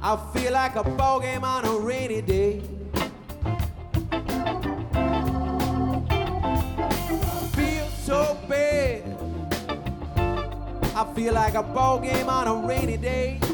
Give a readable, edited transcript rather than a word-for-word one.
I feel like a ball game on a rainy day. Feel so bad. I feel like a ball game on a rainy day.